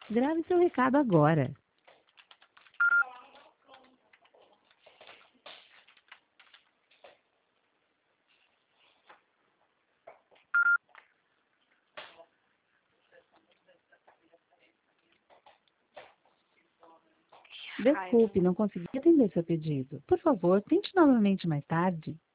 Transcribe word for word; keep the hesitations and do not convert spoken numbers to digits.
Grave seu recado agora. Desculpe, não consegui atender seu pedido. Por favor, tente novamente mais tarde.